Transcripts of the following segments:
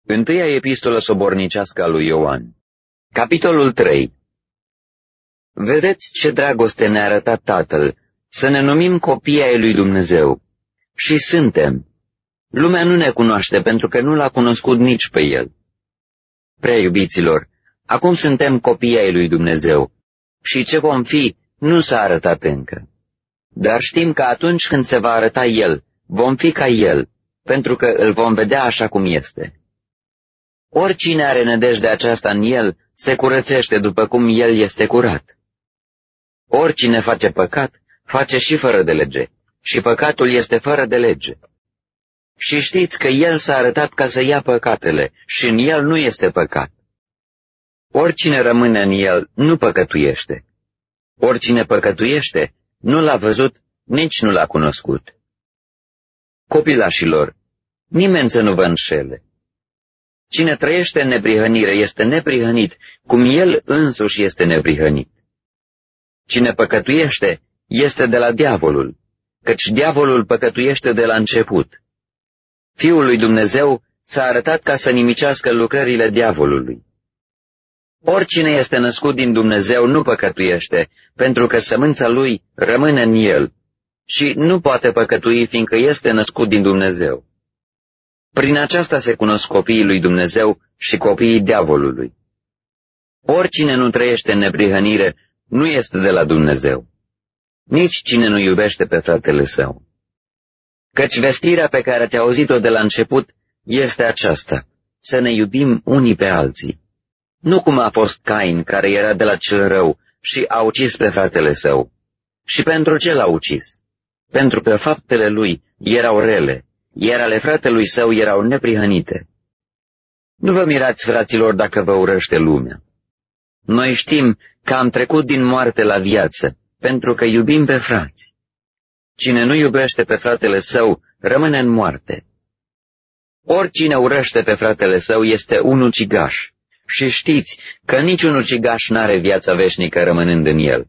Întâia epistolă sobornicească a lui Ioan. Capitolul 3. Vedeți ce dragoste ne-a arătat Tatăl, să ne numim copii ai lui Dumnezeu. Și suntem. Lumea nu ne cunoaște pentru că nu l-a cunoscut nici pe El. Prea iubiților, acum suntem copii ai lui Dumnezeu și ce vom fi nu s-a arătat încă. Dar știm că atunci când se va arăta El, vom fi ca El, pentru că îl vom vedea așa cum este. Oricine are nădejdea aceasta în El, se curățește după cum El este curat. Oricine face păcat, face și fără de lege, și păcatul este fără de lege. Și știți că El s-a arătat ca să ia păcatele și în El nu este păcat. Oricine rămâne în El nu păcătuiește. Oricine păcătuiește nu l-a văzut, nici nu l-a cunoscut. Copilașilor, nimeni să nu vă înșele. Cine trăiește în neprihănire este neprihănit, cum El însuși este neprihănit. Cine păcătuiește este de la diavolul, căci diavolul păcătuiește de la început. Fiul lui Dumnezeu s-a arătat ca să nimicească lucrările diavolului. Oricine este născut din Dumnezeu nu păcătuiește, pentru că sămânța lui rămâne în el și nu poate păcătui, fiindcă este născut din Dumnezeu. Prin aceasta se cunosc copiii lui Dumnezeu și copiii diavolului. Oricine nu trăiește în neprihănire nu este de la Dumnezeu, nici cine nu iubește pe fratele său. Căci vestirea pe care ați auzit-o de la început este aceasta, să ne iubim unii pe alții. Nu cum a fost Cain, care era de la cel rău și a ucis pe fratele său. Și pentru ce l-a ucis? Pentru că faptele lui erau rele, iar ale fratelui său erau neprihănite. Nu vă mirați, fraților, dacă vă urăște lumea. Noi știm că am trecut din moarte la viață, pentru că iubim pe frați. Cine nu iubește pe fratele său, rămâne în moarte. Oricine urăște pe fratele său este un ucigaș. Și știți că niciun ucigaș n-are viața veșnică rămânând în el.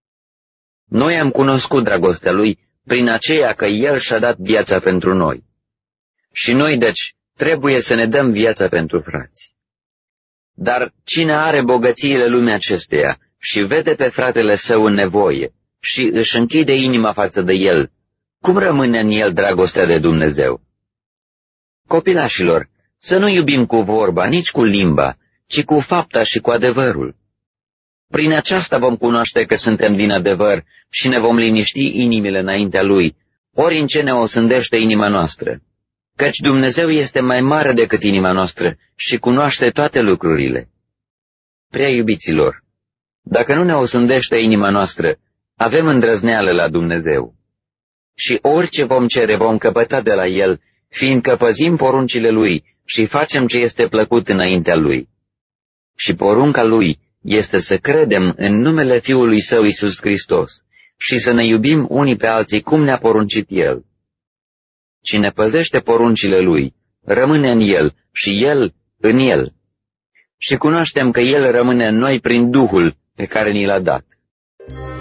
Noi am cunoscut dragostea lui prin aceea că el și-a dat viața pentru noi. Și noi, deci, trebuie să ne dăm viața pentru frați. Dar cine are bogățiile lumii acesteia și vede pe fratele său în nevoie și își închide inima față de el, cum rămâne în el dragostea de Dumnezeu? Copilașilor, să nu iubim cu vorba, nici cu limba, ci cu fapta și cu adevărul. Prin aceasta vom cunoaște că suntem din adevăr și ne vom liniști inimile înaintea Lui, ori în ce ne osândește inima noastră. Căci Dumnezeu este mai mare decât inima noastră și cunoaște toate lucrurile. Prea iubiților, dacă nu ne osândește inima noastră, avem îndrăzneală la Dumnezeu. Și orice vom cere vom căpăta de la El, fiindcă păzim poruncile Lui și facem ce este plăcut înaintea Lui. Și porunca Lui este să credem în numele Fiului Său Iisus Hristos și să ne iubim unii pe alții cum ne-a poruncit El. Cine păzește poruncile Lui, rămâne în El și El în El. Și cunoaștem că El rămâne în noi prin Duhul pe care ni l-a dat.